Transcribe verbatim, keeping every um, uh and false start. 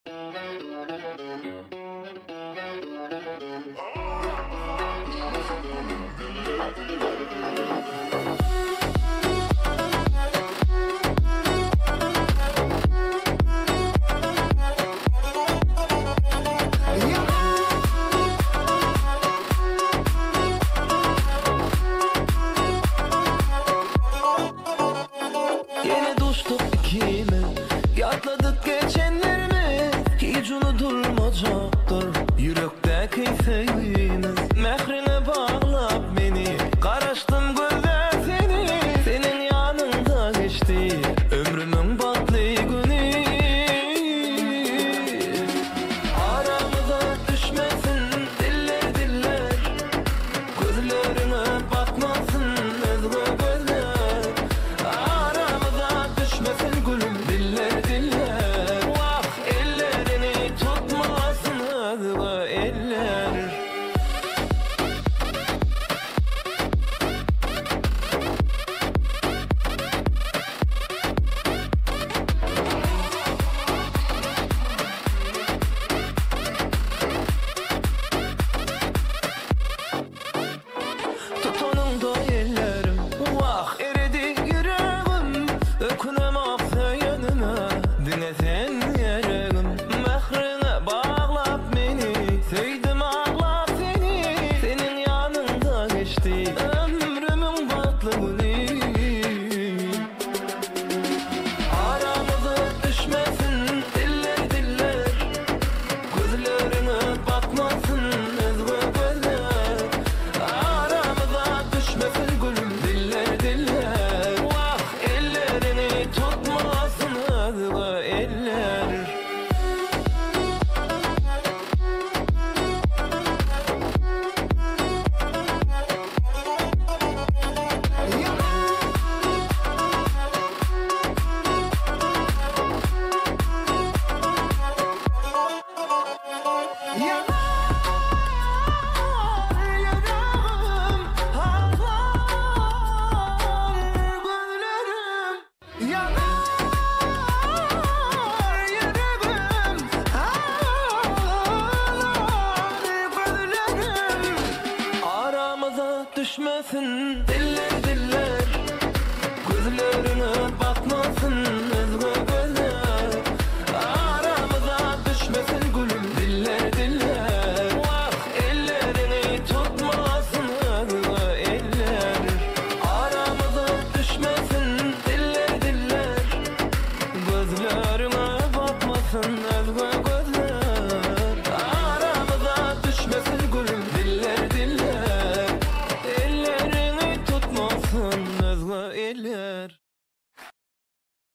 Yine dostluk ikimiz, yatladık geçenlerimi. Hiç unutulmayacaktır yürekteki sevgimiz. Mehrine bağlap beni, karıştım gözler seni. Senin yanında geçti ömrümün batlı günü. Aramıza düşmesin diller diller, gözlerine batmasın özgür gözler. Aramıza düşmesin gülüm diller diller, vah ellerini tutmasın özgür eller. Tutunun da ellerim, vah eridi yüreğim. Ökünem aksa yanıma, dinesen yereğim. Mehrine bağlap beni, sevdim ağlap seni. Senin yanında geçti ömrümün batlı günü. Aramıza düşmesin diller diller, gözlerine batmasın özgür gözler. Aramıza düşmesin gülüm diller diller, vah ellerini tutmasın özgür eller. Düşmesin diller diller, gözlerine batmasın özgür gözler. Aramıza düşmesin gülüm diller diller, vah ellerini tutmasın özgür eller. Aramıza düşmesin diller diller, gözlerine batmasın özgür gözler. Aramıza düşmesin gülüm diller diller, ellerini tutmasın özgür eller.